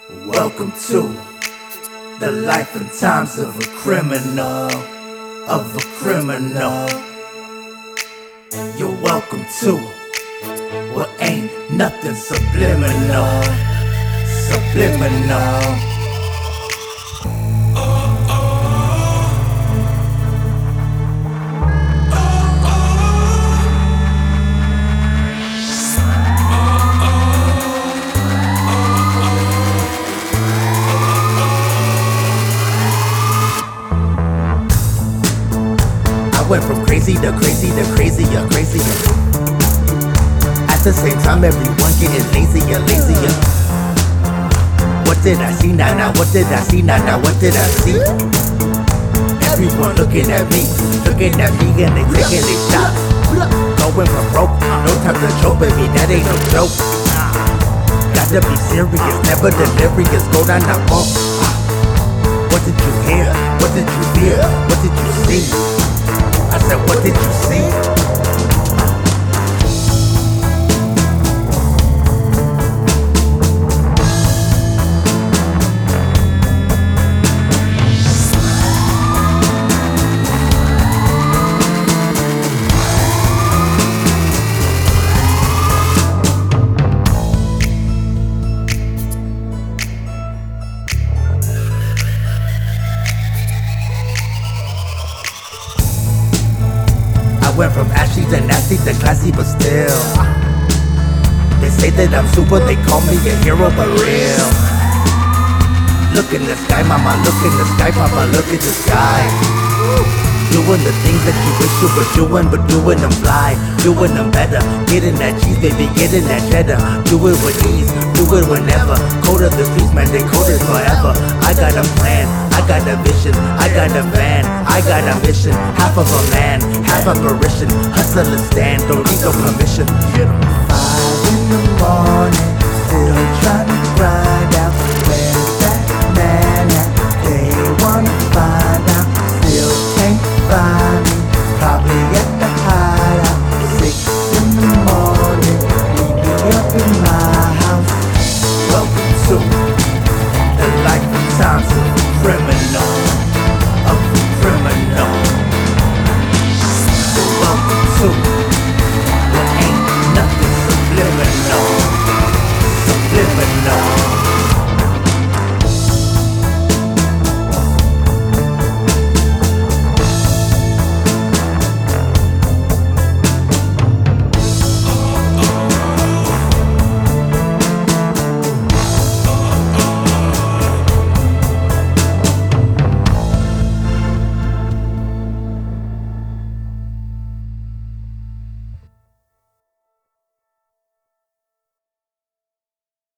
Welcome to the life and times of a criminal, You're welcome to what ain't nothing subliminal. I went from crazy to crazy to crazier. At the same time, everyone getting lazier. What did I see now? What did I see now? What did I see? Everyone looking at me and they taking their shots. Going from broke, no time to joke, baby, that ain't no joke. Gotta be serious, never delirious, go down the walk. What did you hear? What did you feel? What did you see? I said, what did you see? Went from ashy to nasty to classy, but still they say that I'm super, they call me a hero, but real. Look in the sky, mama, look in the sky, papa, look at the sky. Doing the things that you wish you were doing, but doing them fly, doing them better. Getting that cheese, baby, getting that cheddar. Do it with ease, do it whenever. Code of the streets, man, they code it forever. I got a plan, I got a vision, I got a van, I got a mission. Half of a man, half apparition. Hustle and stand, don't need no permission. 5 in the morning, still trying to grind out. Where's that man at? They wanna find out, still can't find me. Probably at the hideout. 6 in the morning, meet me up in my house. Welcome to the life and times of a criminal.